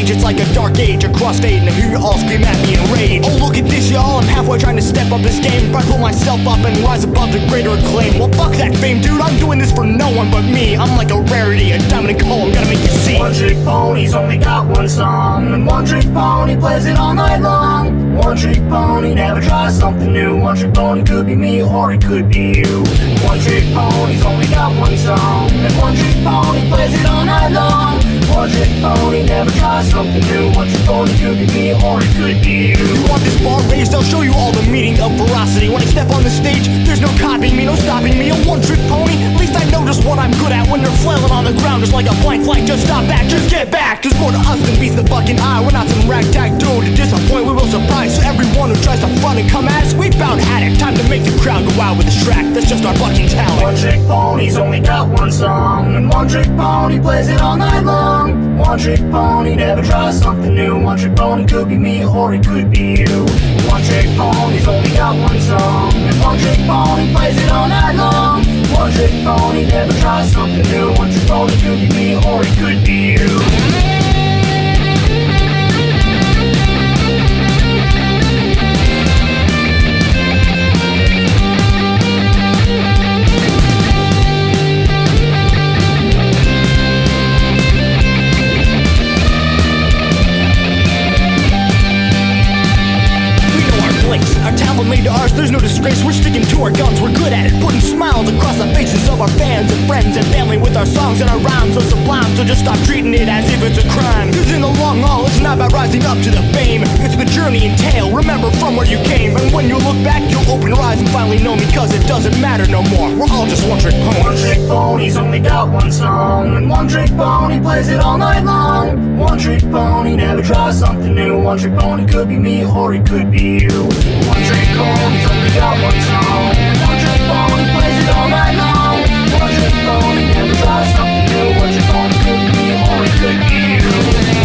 stage. It's like a dark age, a crossfade, and I hear you all scream at me in rage. Oh, look at this, y'all, I'm halfway trying to step up this game. If I pull myself up and rise above the greater acclaim, well, fuck that fame, dude, I'm doing this for no one but me. I'm like a rarity, a diamond in coal, I'm gonna make you see. One trick pony's only got one song, and one trick pony plays it all night long. One trick pony never tries something new. One trick pony could be me or it could be you. One trick pony's only got one song, and one trick pony plays it all night long. One trick pony never tries something new. One trick pony could be me or it could be you. You want this bar raised? I'll show you all the meaning of veracity. When I step on the stage, there's no copying me, no stopping me. A one-trick pony, at least I know just what I'm good at. When you're flailing on the ground just like a blank flight, just stop back, just get back. There's more to us than beats the fucking eye. We're not some ragtag duo to disappoint, we will surprise. So everyone who tries to front and come at us, we bout had it. Time to make the crowd go wild with this track, that's just our fucking talent. One trick pony's only got one song, and one trick pony plays it all night long. One trick pony never tries something new. One trick pony could be me or it could be you. One trick pony's only got one song, and one trick pony plays it all night long. One trick pony never tries something new. One trick pony could be me or it could be you. Our talent made to ours, there's no disgrace. We're sticking to our guns, we're good at it. Putting smiles across the faces of our fans and friends and family with our songs and our rhymes so sublime. So just stop treating it as if it's a crime. Cause in the long haul, it's not about rising up to the fame. It's the journey and tale, remember from where you came. And when you look back, you'll open your eyes and finally know me. Cause it doesn't matter no more, we're all just one-trick ponies. One trick pony's only got one song, and one trick pony plays it all night long. One trick pony never tries something new. One trick pony could be me or it could be you. One trick pony's only got one song, and one trick pony plays it all night long. One trick pony never tries something new. One trick pony could be me or it could be you.